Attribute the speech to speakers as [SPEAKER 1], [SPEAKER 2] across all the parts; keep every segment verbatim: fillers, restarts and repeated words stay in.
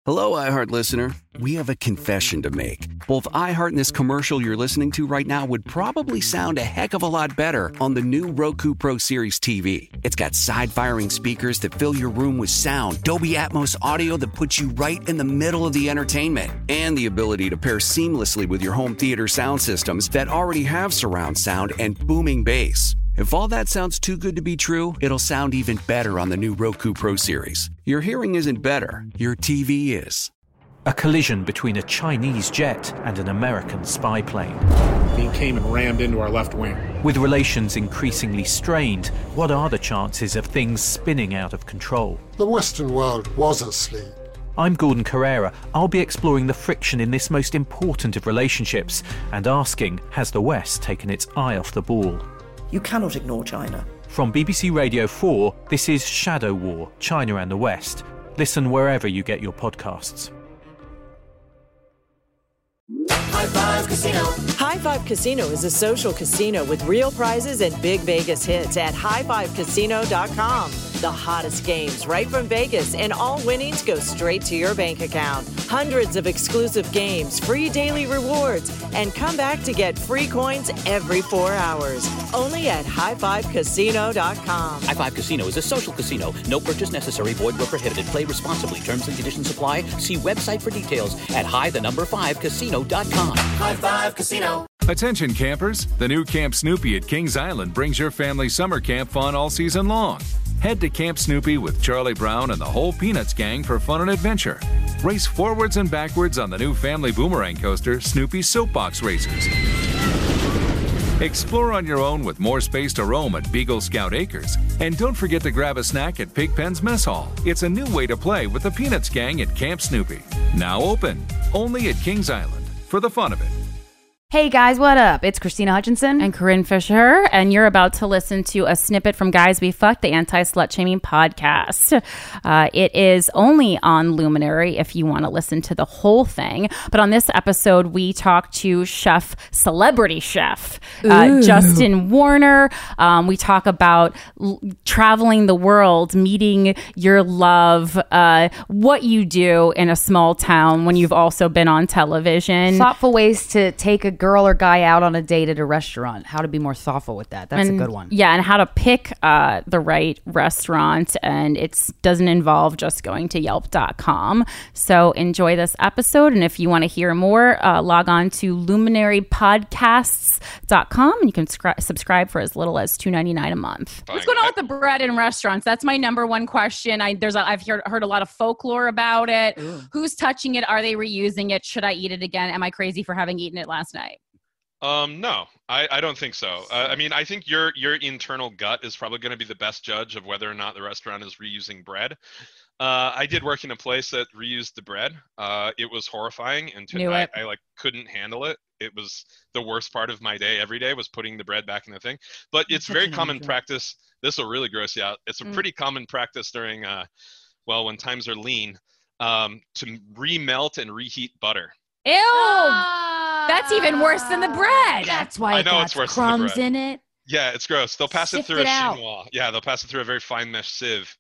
[SPEAKER 1] Hello, iHeart listener. We have a confession to make. Both iHeart and this commercial you're listening to right now would probably sound a heck of a lot better on the new Roku Pro Series T V. It's got side-firing speakers that fill your room with sound, Dolby Atmos audio that puts you right in the middle of the entertainment, and the ability to pair seamlessly with your home theater sound systems that already have surround sound and booming bass. If all that sounds too good to be true, it'll sound even better on the new Roku Pro Series. Your hearing isn't better, your T V is.
[SPEAKER 2] A collision between a Chinese jet and an American spy plane.
[SPEAKER 3] He came and rammed into our left wing.
[SPEAKER 2] With relations increasingly strained, what are the chances of things spinning out of control?
[SPEAKER 4] The Western world was asleep.
[SPEAKER 2] I'm Gordon Carrera. I'll be exploring the friction in this most important of relationships and asking, has the West taken its eye off the ball?
[SPEAKER 5] You cannot ignore China.
[SPEAKER 2] From B B C Radio four, this is Shadow War, China and the West. Listen wherever you get your podcasts.
[SPEAKER 6] High Five Casino. High Five Casino is a social casino with real prizes and big Vegas hits at high five casino dot com. The hottest games right from Vegas, and all winnings go straight to your bank account. Hundreds of exclusive games, free daily rewards, and come back to get free coins every four hours. Only at high five casino dot com.
[SPEAKER 7] High Five Casino is a social casino. No purchase necessary. Void where prohibited. Play responsibly. Terms and conditions apply. See website for details at high the number five casino dot com.
[SPEAKER 6] High Five Casino.
[SPEAKER 8] Attention campers, the new Camp Snoopy at Kings Island brings your family summer camp fun all season long. Head to Camp Snoopy with Charlie Brown and the whole Peanuts gang for fun and adventure. Race forwards and backwards on the new family boomerang coaster, Snoopy's Soapbox Racers. Explore on your own with more space to roam at Beagle Scout Acres. And don't forget to grab a snack at Pigpen's Mess Hall. It's a new way to play with the Peanuts gang at Camp Snoopy. Now open, only at Kings Island, for the fun of it.
[SPEAKER 9] Hey guys, what up? It's Christina Hutchinson
[SPEAKER 10] and Corinne Fisher, and you're about to listen to a snippet from Guys We Fucked, the anti-slut shaming podcast. Uh, it is only on Luminary if you want to listen to the whole thing. But on this episode, we talk to chef, celebrity chef, uh, Justin Warner. Um, we talk about l- traveling the world, meeting your love, uh, what you do in a small town when you've also been on television.
[SPEAKER 9] Thoughtful ways to take a girl or guy out on a date at a restaurant. How to be more thoughtful with that. That's
[SPEAKER 10] and,
[SPEAKER 9] a good one.
[SPEAKER 10] Yeah, and how to pick uh, the right restaurant. And it doesn't involve just going to yelp dot com. So enjoy this episode. And if you want to hear more, uh, log on to luminary podcasts dot com and you can scri- subscribe for as little as two dollars and ninety-nine cents a month.
[SPEAKER 11] What's going on with the bread in restaurants? That's my number one question. I there's a, I've heard, heard a lot of folklore about it. Ooh. Who's touching it? Are they reusing it? Should I eat it again? Am I crazy for having eaten it last night?
[SPEAKER 12] Um, no, I, I don't think so. Uh, I mean, I think your your internal gut is probably going to be the best judge of whether or not the restaurant is reusing bread. Uh, I did work in a place that reused the bread. Uh, it was horrifying, and to, I, I like couldn't handle it. It was the worst part of my day. Every day was putting the bread back in the thing. But it's very common practice. This will really gross you out. It's a mm. pretty common practice during, uh, well, when times are lean, um, to remelt and reheat butter.
[SPEAKER 11] Ew. Uh, That's even worse than the bread.
[SPEAKER 13] That's why it
[SPEAKER 12] I know
[SPEAKER 13] got
[SPEAKER 12] it's worse
[SPEAKER 13] crumbs
[SPEAKER 12] than the bread.
[SPEAKER 13] in it.
[SPEAKER 12] Yeah, it's gross. They'll pass
[SPEAKER 13] Sift
[SPEAKER 12] it through
[SPEAKER 13] it
[SPEAKER 12] a
[SPEAKER 13] out.
[SPEAKER 12] chinois. Yeah, they'll pass it through a very fine mesh sieve.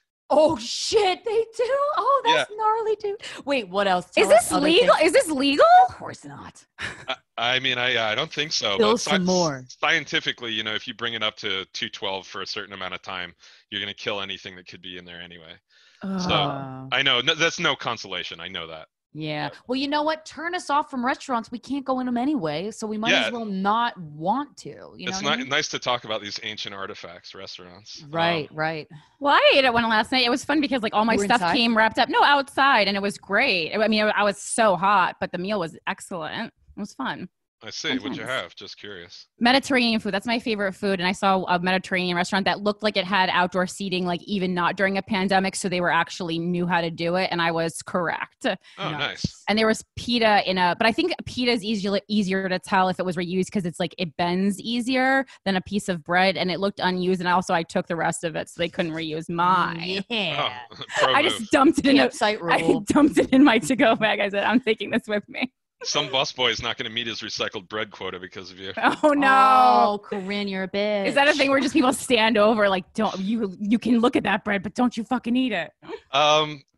[SPEAKER 13] Oh shit, they do. Oh, that's
[SPEAKER 12] Yeah.
[SPEAKER 13] gnarly, dude. Wait, what else?
[SPEAKER 11] Is
[SPEAKER 13] Tell
[SPEAKER 11] this
[SPEAKER 13] us other
[SPEAKER 11] legal?
[SPEAKER 13] things.
[SPEAKER 11] Is this legal?
[SPEAKER 13] Of course not.
[SPEAKER 12] I, I mean, I I don't think so.
[SPEAKER 13] Spill
[SPEAKER 12] but
[SPEAKER 13] some more.
[SPEAKER 12] Scientifically, you know, if you bring it up to two twelve for a certain amount of time, you're going to kill anything that could be in there anyway.
[SPEAKER 13] Oh.
[SPEAKER 12] So I know no, that's no consolation. I know that.
[SPEAKER 13] Yeah. Well, you know what? Turn us off from restaurants. We can't go in them anyway, so we might
[SPEAKER 12] Yeah.
[SPEAKER 13] as well not want to. You
[SPEAKER 12] it's
[SPEAKER 13] know
[SPEAKER 12] not
[SPEAKER 13] what I mean?
[SPEAKER 12] nice to talk about these ancient artifacts, restaurants.
[SPEAKER 13] Right,
[SPEAKER 12] Um,
[SPEAKER 13] right.
[SPEAKER 11] Well, I ate at one last night. It was fun because like all my
[SPEAKER 13] You were
[SPEAKER 11] stuff
[SPEAKER 13] inside?
[SPEAKER 11] came wrapped up. No, outside, and it was great. I mean, I was so hot, but the meal was excellent. It was fun.
[SPEAKER 12] I see. What'd you have? Just curious.
[SPEAKER 11] Mediterranean food. That's my favorite food. And I saw a Mediterranean restaurant that looked like it had outdoor seating, like even not during a pandemic. So they were actually knew how to do it. And I was correct.
[SPEAKER 12] Oh, nice.
[SPEAKER 11] And there was pita in a, but I think pita is easier, easier to tell if it was reused because it's like it bends easier than a piece of bread. And it looked unused. And also I took the rest of it so they couldn't reuse mine.
[SPEAKER 13] Yeah.
[SPEAKER 12] Oh, pro
[SPEAKER 11] I
[SPEAKER 12] move.
[SPEAKER 11] just dumped it in a,
[SPEAKER 13] Campsite
[SPEAKER 11] I
[SPEAKER 13] rule.
[SPEAKER 11] dumped it in my to-go bag. I said, I'm taking this with me.
[SPEAKER 12] Some busboy is not going to meet his recycled bread quota because of you.
[SPEAKER 11] Oh no.
[SPEAKER 13] Oh, Corinne, you're a bitch.
[SPEAKER 11] Is that a thing where just people stand over like, don't you, you can look at that bread, but don't you fucking eat it.
[SPEAKER 12] Um,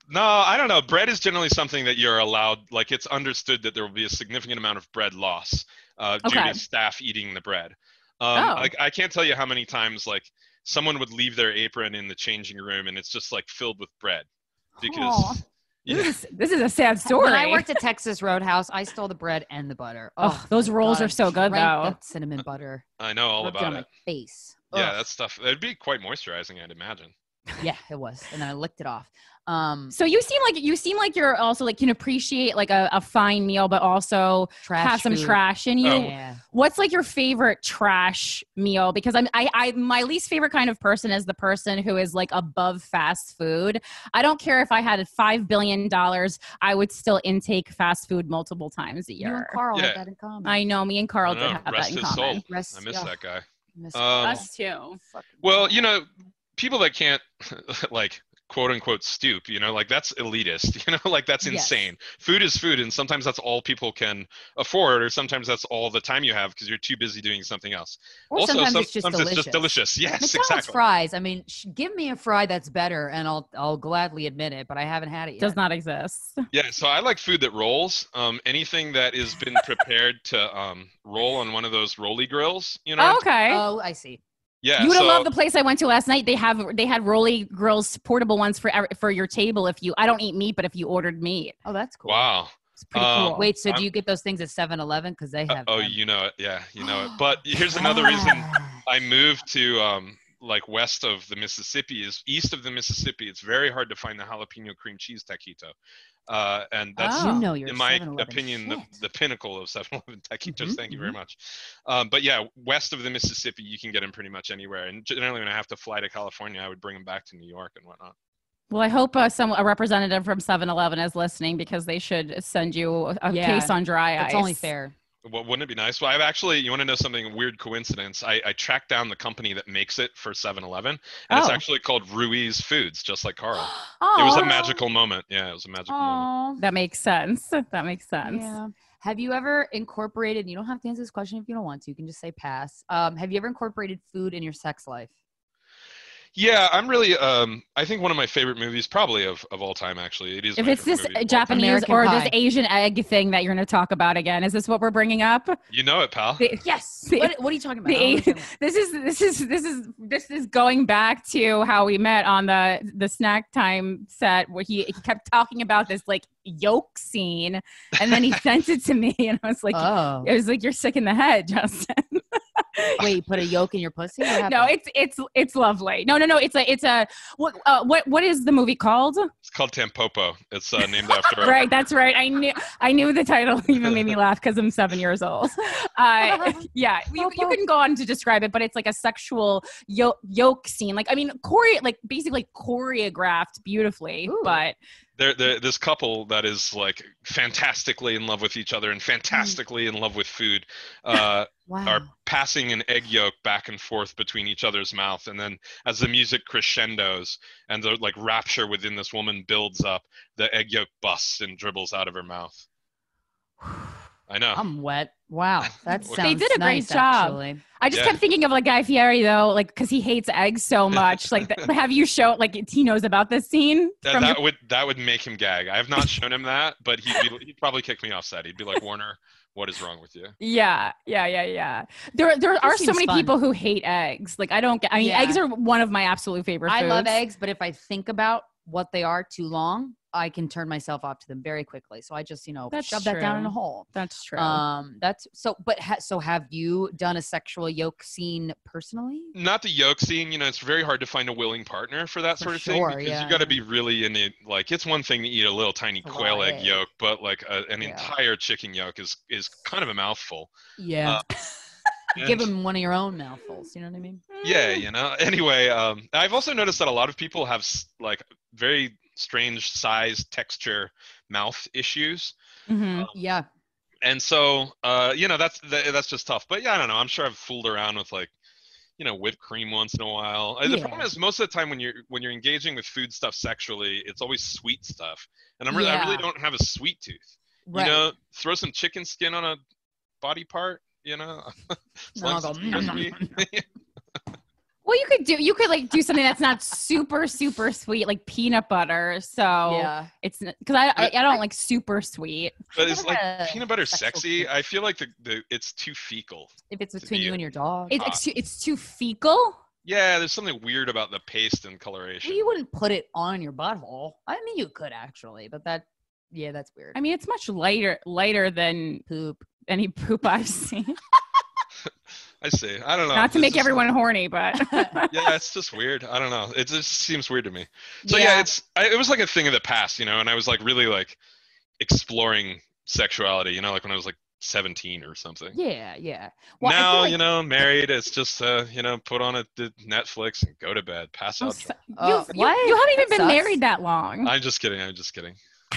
[SPEAKER 12] No, I don't know. Bread is generally something that you're allowed, like it's understood that there will be a significant amount of bread loss uh, due
[SPEAKER 10] Okay.
[SPEAKER 12] to staff eating the bread. Um,
[SPEAKER 10] Oh.
[SPEAKER 12] Like I can't tell you how many times like someone would leave their apron in the changing room and it's just like filled with bread because
[SPEAKER 11] Aw.
[SPEAKER 12] yeah.
[SPEAKER 10] This is, this is a sad story.
[SPEAKER 13] When I worked at Texas Roadhouse, I stole the bread and the butter.
[SPEAKER 10] Oh, those
[SPEAKER 13] my
[SPEAKER 10] rolls
[SPEAKER 13] God,
[SPEAKER 10] are so
[SPEAKER 13] I
[SPEAKER 10] good,
[SPEAKER 13] drank
[SPEAKER 10] though.
[SPEAKER 13] that cinnamon butter.
[SPEAKER 12] I know all
[SPEAKER 13] Rubbed it
[SPEAKER 12] about
[SPEAKER 13] on my
[SPEAKER 12] it.
[SPEAKER 13] face.
[SPEAKER 12] Yeah,
[SPEAKER 13] Ugh.
[SPEAKER 12] that stuff. It'd be quite moisturizing, I'd imagine.
[SPEAKER 13] Yeah, it was. And then I licked it off. Um,
[SPEAKER 10] So you seem like you seem like you're also like can appreciate like a, a fine meal, but also
[SPEAKER 13] Trash
[SPEAKER 10] have some
[SPEAKER 13] food.
[SPEAKER 10] trash in you.
[SPEAKER 12] Oh.
[SPEAKER 13] Yeah.
[SPEAKER 10] What's like your favorite trash meal? Because I'm I, I my least favorite kind of person is the person who is like above fast food. I don't care if I had five billion dollars, I would still intake fast food multiple times a year.
[SPEAKER 13] You and Carl
[SPEAKER 12] Yeah.
[SPEAKER 13] had that in common.
[SPEAKER 10] I know me and Carl
[SPEAKER 12] I
[SPEAKER 10] did
[SPEAKER 12] know,
[SPEAKER 10] have that
[SPEAKER 12] rest
[SPEAKER 10] in
[SPEAKER 12] his
[SPEAKER 10] common.
[SPEAKER 12] soul.
[SPEAKER 13] Rest-
[SPEAKER 12] I miss
[SPEAKER 13] yeah.
[SPEAKER 12] that guy.
[SPEAKER 13] Miss
[SPEAKER 12] Um,
[SPEAKER 10] Us too.
[SPEAKER 12] Well, you know, people that can't like quote unquote stoop, you know, like that's elitist, you know, like that's
[SPEAKER 13] Yes.
[SPEAKER 12] insane. Food is food, and sometimes that's all people can afford, or sometimes that's all the time you have because you're too busy doing something else.
[SPEAKER 13] Or
[SPEAKER 12] also,
[SPEAKER 13] sometimes
[SPEAKER 12] some-
[SPEAKER 13] it's just
[SPEAKER 12] sometimes it's just
[SPEAKER 13] delicious.
[SPEAKER 12] delicious. Yes,
[SPEAKER 13] McDonald's
[SPEAKER 12] exactly.
[SPEAKER 13] fries. I mean, sh- give me a fry that's better, and I'll I'll gladly admit it. But I haven't had it yet.
[SPEAKER 10] Does not exist.
[SPEAKER 12] Yeah, so I like food that rolls. Um, anything that has been prepared to um roll on one of those rolly grills, you know.
[SPEAKER 10] Okay.
[SPEAKER 13] Oh, I see.
[SPEAKER 12] Yeah.
[SPEAKER 10] You would
[SPEAKER 12] so,
[SPEAKER 10] have loved the place I went to last night. They have they had Rolly Grills portable ones for ev- for your table if you I don't eat meat, but if you ordered meat.
[SPEAKER 13] Oh, that's cool.
[SPEAKER 12] Wow.
[SPEAKER 10] It's pretty
[SPEAKER 12] Um,
[SPEAKER 10] cool.
[SPEAKER 13] Wait, so
[SPEAKER 12] I'm-
[SPEAKER 13] do you get those things at seven eleven? Because they
[SPEAKER 12] Uh,
[SPEAKER 13] have.
[SPEAKER 12] oh,
[SPEAKER 13] them.
[SPEAKER 12] you know it. Yeah, you know it. But here's another reason I moved to um like west of the Mississippi is east of the Mississippi. It's very hard to find the jalapeno cream cheese taquito. Uh, and that's,
[SPEAKER 13] You know your
[SPEAKER 12] in my
[SPEAKER 13] seven eleven
[SPEAKER 12] opinion, the,
[SPEAKER 13] shit.
[SPEAKER 12] the pinnacle of seven eleven taquitos.
[SPEAKER 13] Mhm,
[SPEAKER 12] Thank you very much. Um, but yeah, west of the Mississippi, you can get them pretty much anywhere. And generally, when I have to fly to California, I would bring them back to New York and whatnot.
[SPEAKER 10] Well, I hope uh, some a representative from seven eleven is listening because they should send you a
[SPEAKER 13] Yeah,
[SPEAKER 10] case on dry ice.
[SPEAKER 13] That's only fair.
[SPEAKER 12] Well, wouldn't it be nice? Well, I've actually, you want to know something, a weird coincidence? I, I tracked down the company that makes it for seven eleven, and it's
[SPEAKER 10] Oh.
[SPEAKER 12] actually called Ruiz Foods, just like Carl.
[SPEAKER 10] Oh,
[SPEAKER 12] It was a magical moment. Yeah, it was a magical moment.
[SPEAKER 10] That makes sense. That makes sense.
[SPEAKER 13] Yeah. Have you ever incorporated? You don't have to answer this question if you don't want to. You can just say pass. Um, have you ever incorporated food in your sex life?
[SPEAKER 12] Yeah, I'm really, um, I think one of my favorite movies, probably of, of all time, actually. It is.
[SPEAKER 10] If
[SPEAKER 12] my
[SPEAKER 10] it's
[SPEAKER 12] favorite
[SPEAKER 10] this
[SPEAKER 12] movie of all time.
[SPEAKER 10] Japanese
[SPEAKER 13] American
[SPEAKER 10] or
[SPEAKER 13] Pie.
[SPEAKER 10] this Asian egg thing that you're going to talk about again, is this what we're bringing up?
[SPEAKER 12] You know it, pal.
[SPEAKER 10] The-
[SPEAKER 13] Yes.
[SPEAKER 10] The-
[SPEAKER 13] what, what are you talking about?
[SPEAKER 10] the
[SPEAKER 13] I don't
[SPEAKER 10] A-
[SPEAKER 13] understand.
[SPEAKER 10] this is this is this is this is going back to how we met on the the snack time set where he, he kept talking about this like yolk scene, and then he sent it to me, and I was like,
[SPEAKER 13] Oh.
[SPEAKER 10] it was like you're sick in the head, Justin.
[SPEAKER 13] Wait, you put a yolk in your pussy? What happened?
[SPEAKER 10] No, it's it's it's lovely. No, no, no. It's a it's a what uh, what what is the movie called?
[SPEAKER 12] It's called Tampopo. It's uh, named after. a-
[SPEAKER 10] Right, that's right. I knew I knew the title even made me laugh because I'm seven years old. Uh, yeah, you, you can go on to describe it, but it's like a sexual yoke, yoke scene. Like I mean, chore like basically choreographed beautifully,
[SPEAKER 13] Ooh.
[SPEAKER 10] but
[SPEAKER 12] They're, they're, this couple that is like fantastically in love with each other and fantastically in love with food uh,
[SPEAKER 13] Wow.
[SPEAKER 12] are passing an egg yolk back and forth between each other's mouth. And then as the music crescendos and the like rapture within this woman builds up, the egg yolk busts and dribbles out of her mouth. I know.
[SPEAKER 13] I'm wet. Wow, that
[SPEAKER 12] They
[SPEAKER 13] sounds
[SPEAKER 10] did a great
[SPEAKER 13] nice,
[SPEAKER 10] job.
[SPEAKER 13] Actually.
[SPEAKER 10] I just
[SPEAKER 12] Yeah.
[SPEAKER 10] kept thinking of like Guy Fieri though, like because he hates eggs so much. Like, th- have you shown like he knows about this scene?
[SPEAKER 12] that,
[SPEAKER 10] from
[SPEAKER 12] that
[SPEAKER 10] your-
[SPEAKER 12] would that would make him gag. I have not shown him that, but he'd, be, he'd probably kick me off set. He'd be like, Warner, what is wrong with you?
[SPEAKER 10] Yeah, yeah, yeah, yeah. There, there are so
[SPEAKER 13] seems
[SPEAKER 10] many
[SPEAKER 13] fun.
[SPEAKER 10] people who hate eggs. Like, I don't get. I mean,
[SPEAKER 13] Yeah.
[SPEAKER 10] eggs are one of my absolute favorite
[SPEAKER 13] I
[SPEAKER 10] foods.
[SPEAKER 13] love eggs, but if I think about what they are too long, I can turn myself off to them very quickly. So I just, you know,
[SPEAKER 10] That's
[SPEAKER 13] shove that down in a
[SPEAKER 10] true.
[SPEAKER 13] hole.
[SPEAKER 10] That's true.
[SPEAKER 13] Um, that's so. But ha- so, have you done a sexual yolk scene personally?
[SPEAKER 12] Not the yolk scene, you know, it's very hard to find a willing partner for that
[SPEAKER 13] For
[SPEAKER 12] sort of
[SPEAKER 13] sure,
[SPEAKER 12] thing because
[SPEAKER 13] yeah,
[SPEAKER 12] you got to
[SPEAKER 13] yeah.
[SPEAKER 12] be really in it. Like, it's one thing to eat a little tiny
[SPEAKER 13] A
[SPEAKER 12] quail
[SPEAKER 13] raw
[SPEAKER 12] egg
[SPEAKER 13] egg.
[SPEAKER 12] yolk, but like a, an
[SPEAKER 13] Yeah.
[SPEAKER 12] entire chicken yolk is is kind of a mouthful.
[SPEAKER 13] Yeah.
[SPEAKER 12] Uh,
[SPEAKER 13] Give
[SPEAKER 12] and-
[SPEAKER 13] them one of your own mouthfuls. You know what I mean?
[SPEAKER 12] Yeah, you know. Anyway, um, I've also noticed that a lot of people have s- like very strange size, texture, mouth issues.
[SPEAKER 10] Mhm.
[SPEAKER 13] Yeah.
[SPEAKER 12] And so, uh, you know, that's that, that's just tough. But yeah, I don't know. I'm sure I've fooled around with like, you know, whipped cream once in a while. Uh, The
[SPEAKER 13] Yeah.
[SPEAKER 12] problem is most of the time when you're when you're engaging with food stuff sexually, it's always sweet stuff. And I'm really, I really
[SPEAKER 13] Yeah.
[SPEAKER 12] don't have a sweet tooth.
[SPEAKER 13] Right.
[SPEAKER 12] You know, throw some chicken skin on a body part. You know, as
[SPEAKER 13] No,
[SPEAKER 12] long as
[SPEAKER 13] I'll
[SPEAKER 12] it's
[SPEAKER 13] go, "Mm,
[SPEAKER 12] crispy.
[SPEAKER 11] Well, you could do you could like do something that's not super super sweet, like peanut butter. So
[SPEAKER 13] Yeah.
[SPEAKER 11] it's because I, I I don't like super sweet.
[SPEAKER 12] But is like
[SPEAKER 13] a
[SPEAKER 12] peanut butter
[SPEAKER 13] sexual
[SPEAKER 12] sexy?
[SPEAKER 13] kink.
[SPEAKER 12] I feel like the, the it's too fecal.
[SPEAKER 13] If it's
[SPEAKER 12] to
[SPEAKER 13] between
[SPEAKER 12] be
[SPEAKER 13] you
[SPEAKER 12] a-
[SPEAKER 13] and your dog.
[SPEAKER 11] It, it's too, it's too fecal.
[SPEAKER 12] Yeah, there's something weird about the paste and coloration.
[SPEAKER 13] Well, you wouldn't put it on your butthole. I mean, you could actually, but that, yeah, that's weird.
[SPEAKER 11] I mean, it's much lighter lighter than
[SPEAKER 13] poop.
[SPEAKER 11] Any poop I've seen.
[SPEAKER 12] I see. I don't know.
[SPEAKER 11] Not to
[SPEAKER 12] It's
[SPEAKER 11] make
[SPEAKER 12] just-
[SPEAKER 11] everyone horny, but
[SPEAKER 12] yeah, it's just weird. I don't know. It just seems weird to me. So yeah,
[SPEAKER 11] Yeah.
[SPEAKER 12] it's I, it was like a thing of the past, you know, and I was like really like exploring sexuality, you know, like when I was like seventeen or something.
[SPEAKER 13] Yeah, yeah. Well, I
[SPEAKER 12] now,
[SPEAKER 13] feel like-
[SPEAKER 12] you know, married, it's just uh, you know, put on a the Netflix and go to bed, pass out. drunk.
[SPEAKER 11] you,
[SPEAKER 13] Uh,
[SPEAKER 11] you,
[SPEAKER 13] what?
[SPEAKER 11] you haven't even
[SPEAKER 13] That
[SPEAKER 11] been
[SPEAKER 13] sucks.
[SPEAKER 11] married that long.
[SPEAKER 12] I'm just kidding. I'm just kidding.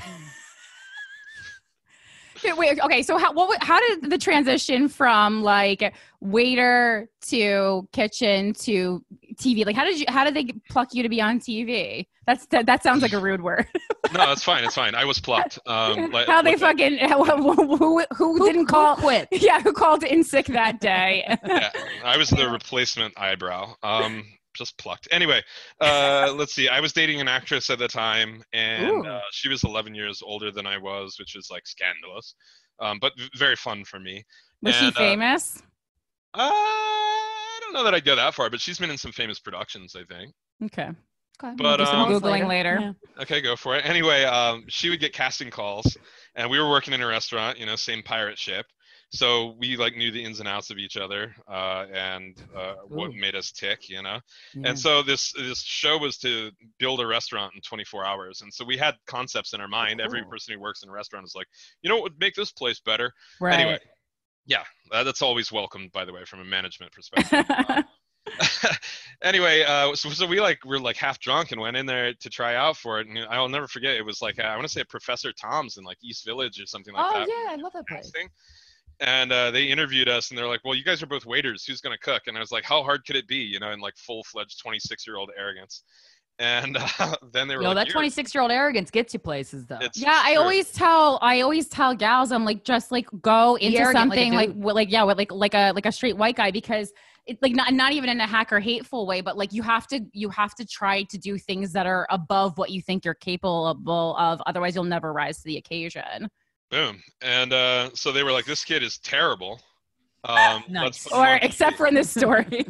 [SPEAKER 11] Okay, wait, okay, so how what how did the transition from like waiter to kitchen to T V? Like, how did you how did they pluck you to be on T V? That's that, that sounds like a rude word.
[SPEAKER 12] No, it's fine. It's fine. I was plucked. Um, like,
[SPEAKER 11] how they
[SPEAKER 12] with-
[SPEAKER 11] fucking who, who, who didn't call
[SPEAKER 13] quit?
[SPEAKER 11] Yeah, who called in sick that day?
[SPEAKER 12] yeah, I was the replacement eyebrow. Um, just plucked. Anyway, uh, let's see. I was dating an actress at the time, and uh, she was eleven years older than I was, which is like scandalous, um, but v- very fun for me.
[SPEAKER 11] Was
[SPEAKER 12] And,
[SPEAKER 11] she famous?
[SPEAKER 12] Uh, I don't know that I'd go that far, but she's been in some famous productions, I think.
[SPEAKER 11] Okay.
[SPEAKER 13] Okay.
[SPEAKER 12] But,
[SPEAKER 11] Do some
[SPEAKER 12] um,
[SPEAKER 11] googling later.
[SPEAKER 13] Yeah.
[SPEAKER 12] Okay, go for it. Anyway, um, she would get casting calls, and we were working in a restaurant, you know, same pirate ship. So we like knew the ins and outs of each other, uh, and uh, what
[SPEAKER 13] Ooh.
[SPEAKER 12] made us tick, you know.
[SPEAKER 13] Yeah.
[SPEAKER 12] And so this this show was to build a restaurant in twenty-four hours, and so we had concepts in our mind. Every
[SPEAKER 13] Cool.
[SPEAKER 12] person who works in a restaurant is like, you know, what would make this place better?
[SPEAKER 11] Right.
[SPEAKER 12] Anyway, yeah, uh, that's always welcomed, by the way, from a management perspective. Uh, anyway, uh, so, so we like were like half drunk and went in there to try out for it, and I'll never forget. It was like I want to say Professor Tom's in like East Village or something like
[SPEAKER 13] Oh
[SPEAKER 12] that.
[SPEAKER 13] yeah, I love that place.
[SPEAKER 12] Casting. And uh, they interviewed us, and they're like, "Well, you guys are both waiters. Who's gonna cook?" And I was like, "How hard could it be?" You know, in like full-fledged twenty-six-year-old arrogance. And uh, then they were
[SPEAKER 13] Yo,
[SPEAKER 12] like,
[SPEAKER 13] that
[SPEAKER 12] "You're-"
[SPEAKER 13] twenty-six-year-old arrogance gets you places, though.
[SPEAKER 12] It's
[SPEAKER 11] Yeah, I
[SPEAKER 12] true.
[SPEAKER 11] always tell I always tell gals I'm like just like go into
[SPEAKER 13] arrogant like a
[SPEAKER 11] something like
[SPEAKER 13] dude.
[SPEAKER 11] like, like yeah with like like a like a straight white guy because it's like not not even in a hacker hateful way but like you have to you have to try to do things that are above what you think you're capable of, otherwise you'll never rise to the occasion.
[SPEAKER 12] Boom. And uh, so they were like, "This kid is terrible." Um,
[SPEAKER 13] Nice.
[SPEAKER 12] let's put him
[SPEAKER 11] Or
[SPEAKER 12] on
[SPEAKER 11] except
[SPEAKER 12] T V.
[SPEAKER 11] for in this story.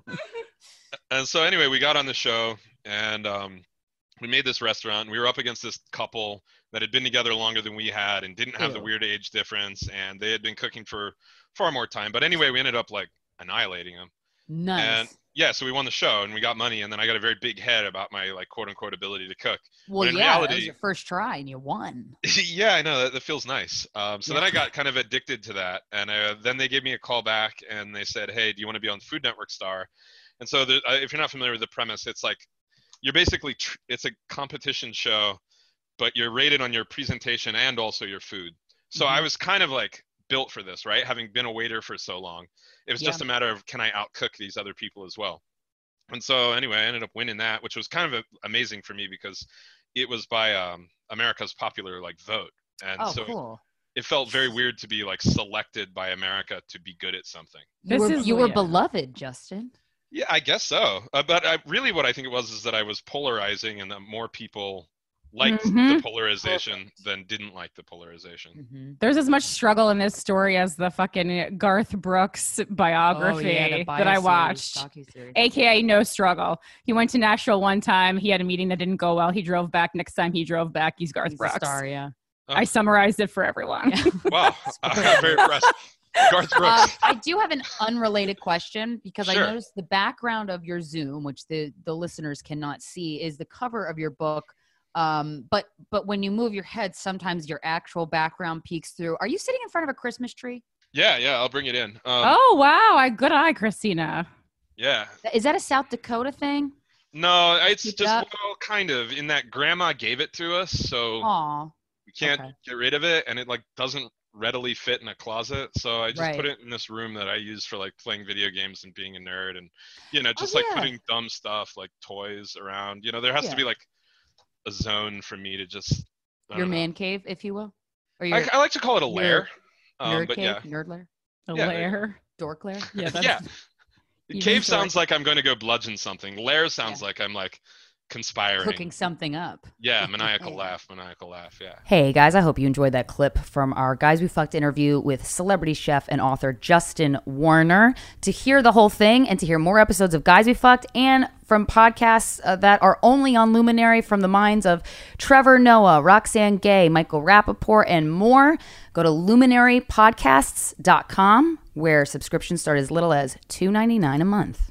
[SPEAKER 12] And so anyway, we got on the show, and um, we made this restaurant. We were up against this couple that had been together longer than we had and didn't have the
[SPEAKER 13] Ew.
[SPEAKER 12] weird age difference, and they had been cooking for far more time. But anyway, we ended up like annihilating them.
[SPEAKER 13] Nice.
[SPEAKER 12] And yeah, so we won the show and we got money, and then I got a very big head about my like quote unquote ability to cook.
[SPEAKER 13] well,
[SPEAKER 12] in
[SPEAKER 13] yeah, that was
[SPEAKER 12] reality-
[SPEAKER 13] your first try, and you won.
[SPEAKER 12] Yeah, I know that, that feels nice. Um, so then
[SPEAKER 13] Yeah.
[SPEAKER 12] I got kind of addicted to that, and uh, then they gave me a call back and they said, "Hey, do you want to be on Food Network Star?" And so the, uh, if you're not familiar with the premise, it's like you're basically tr- it's a competition show, but you're rated on your presentation and also your food. So I
[SPEAKER 13] Mhm.
[SPEAKER 12] was kind of like built for this, right? Having been a waiter for so long, it was
[SPEAKER 13] Yeah.
[SPEAKER 12] just a matter of can I outcook these other people as well. And so anyway, I ended up winning that, which was kind of a- amazing for me because it was by um, America's popular like vote, and
[SPEAKER 13] Oh,
[SPEAKER 12] so
[SPEAKER 13] cool.
[SPEAKER 12] it felt very weird to be like selected by America to be good at something.
[SPEAKER 13] You
[SPEAKER 11] This
[SPEAKER 13] were,
[SPEAKER 11] is
[SPEAKER 13] you were
[SPEAKER 11] weird.
[SPEAKER 13] beloved, Justin.
[SPEAKER 12] Yeah, I guess so. Uh, but I, really, what I think it was is that I was polarizing, and that more people liked
[SPEAKER 11] Mhm.
[SPEAKER 12] the polarization than didn't like the polarization.
[SPEAKER 13] Mm-hmm.
[SPEAKER 11] There's as much struggle in this story as the fucking Garth Brooks biography
[SPEAKER 13] Oh, the
[SPEAKER 11] that I
[SPEAKER 13] bioseries,
[SPEAKER 11] watched.
[SPEAKER 13] docuseries.
[SPEAKER 11] A K A no struggle. He went to Nashville one time. He had a meeting that didn't go well. He drove back. Next time he drove back, he's Garth
[SPEAKER 13] He's a
[SPEAKER 11] Brooks.
[SPEAKER 13] star, yeah.
[SPEAKER 12] Oh,
[SPEAKER 11] I summarized it for everyone.
[SPEAKER 13] Yeah.
[SPEAKER 12] wow, I'm very impressed. Garth Brooks.
[SPEAKER 13] Uh, I do have an unrelated question because
[SPEAKER 12] Sure.
[SPEAKER 13] I noticed the background of your Zoom, which the the listeners cannot see, is the cover of your book. Um, but but when you move your head, sometimes your actual background peeks through. Are you sitting in front of a Christmas tree?
[SPEAKER 12] yeah, yeah, I'll bring it in. Um,
[SPEAKER 11] Oh wow! I good eye, Christina.
[SPEAKER 12] Yeah.
[SPEAKER 13] Is that a South Dakota thing?
[SPEAKER 12] No, it's
[SPEAKER 13] Keep it
[SPEAKER 12] just,
[SPEAKER 13] up?
[SPEAKER 12] well, kind of, in that grandma gave it to us, so
[SPEAKER 13] Aw,
[SPEAKER 12] we can't
[SPEAKER 13] okay.
[SPEAKER 12] get rid of it, and it like doesn't readily fit in a closet, so I just
[SPEAKER 13] Right.
[SPEAKER 12] put it in this room that I use for like playing video games and being a nerd, and you know,
[SPEAKER 13] Oh,
[SPEAKER 12] just like
[SPEAKER 13] yeah.
[SPEAKER 12] putting dumb stuff like toys around. You know, there has
[SPEAKER 13] Yeah.
[SPEAKER 12] to be like a zone for me to just I
[SPEAKER 13] your
[SPEAKER 12] don't know.
[SPEAKER 13] man cave, if you will, or
[SPEAKER 12] I,
[SPEAKER 13] your
[SPEAKER 12] I like to call it a
[SPEAKER 13] your
[SPEAKER 12] lair, um,
[SPEAKER 13] nerd
[SPEAKER 12] but
[SPEAKER 13] cave,
[SPEAKER 12] yeah,
[SPEAKER 13] nerd lair,
[SPEAKER 11] A
[SPEAKER 12] Yeah,
[SPEAKER 11] lair.
[SPEAKER 13] dork lair.
[SPEAKER 11] Yeah, that's,
[SPEAKER 12] yeah, Cave sounds like I'm going to go bludgeon something. Lair sounds yeah. like I'm like conspiring.
[SPEAKER 13] Cooking something up.
[SPEAKER 12] Yeah, maniacal laugh, maniacal laugh, yeah.
[SPEAKER 9] Hey guys, I hope you enjoyed that clip from our Guys We Fucked interview with celebrity chef and author Justin Warner. To hear the whole thing and to hear more episodes of Guys We Fucked and from podcasts uh, that are only on Luminary from the minds of Trevor Noah, Roxane Gay, Michael Rappaport, and more, go to luminary podcasts dot com, where subscriptions start as little as two dollars and ninety-nine cents a month.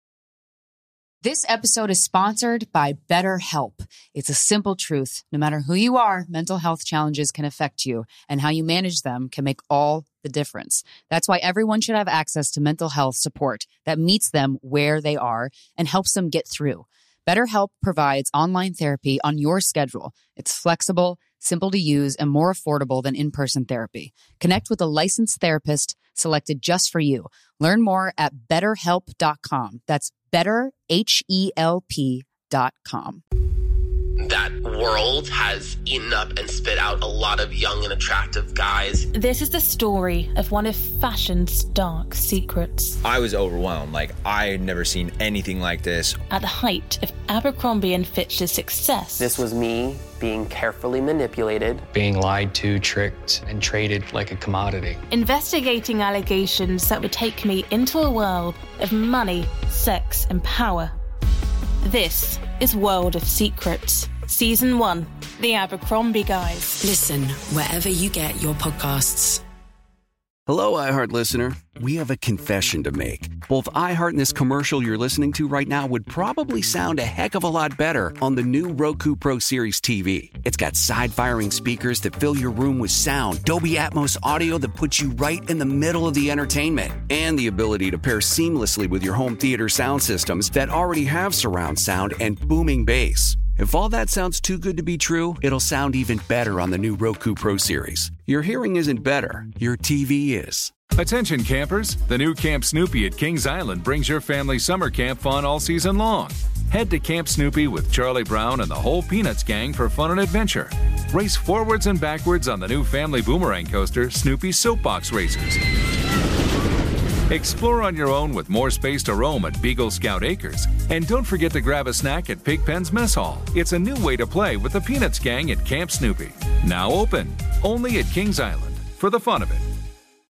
[SPEAKER 13] This episode is sponsored by BetterHelp. It's a simple truth. No matter who you are, mental health challenges can affect you, and how you manage them can make all the difference. That's why everyone should have access to mental health support that meets them where they are and helps them get through. BetterHelp provides online therapy on your schedule. It's flexible, simple to use, and more affordable than in-person therapy. Connect with a licensed therapist selected just for you. Learn more at better help dot com. That's better help dot com.
[SPEAKER 14] That world has eaten up and spit out a lot of young and attractive guys.
[SPEAKER 15] This is the story of one of fashion's dark secrets.
[SPEAKER 16] I was overwhelmed. Like, I had never seen anything like this.
[SPEAKER 15] At the height of Abercrombie and Fitch's success.
[SPEAKER 14] This was me being carefully manipulated.
[SPEAKER 17] Being lied to, tricked, and traded like a commodity.
[SPEAKER 15] Investigating allegations that would take me into a world of money, sex, and power. This is World of Secrets, Season one, The Abercrombie Guys.
[SPEAKER 18] Listen wherever you get your podcasts.
[SPEAKER 1] Hello, iHeart listener. We have a confession to make. Both iHeart and this commercial you're listening to right now would probably sound a heck of a lot better on the new Roku Pro Series T V. It's got side-firing speakers that fill your room with sound, Dolby Atmos audio that puts you right in the middle of the entertainment, and the ability to pair seamlessly with your home theater sound systems that already have surround sound and booming bass. If all that sounds too good to be true, it'll sound even better on the new Roku Pro Series. Your hearing isn't better, your T V is.
[SPEAKER 8] Attention campers, the new Camp Snoopy at Kings Island brings your family summer camp fun all season long. Head to Camp Snoopy with Charlie Brown and the whole Peanuts gang for fun and adventure. Race forwards and backwards on the new family boomerang coaster, Snoopy's Soapbox Racers. Explore on your own with more space to roam at Beagle Scout Acres. And don't forget to grab a snack at Pigpen's Mess Hall. It's a new way to play with the Peanuts gang at Camp Snoopy. Now open, only at Kings Island, for the fun of it.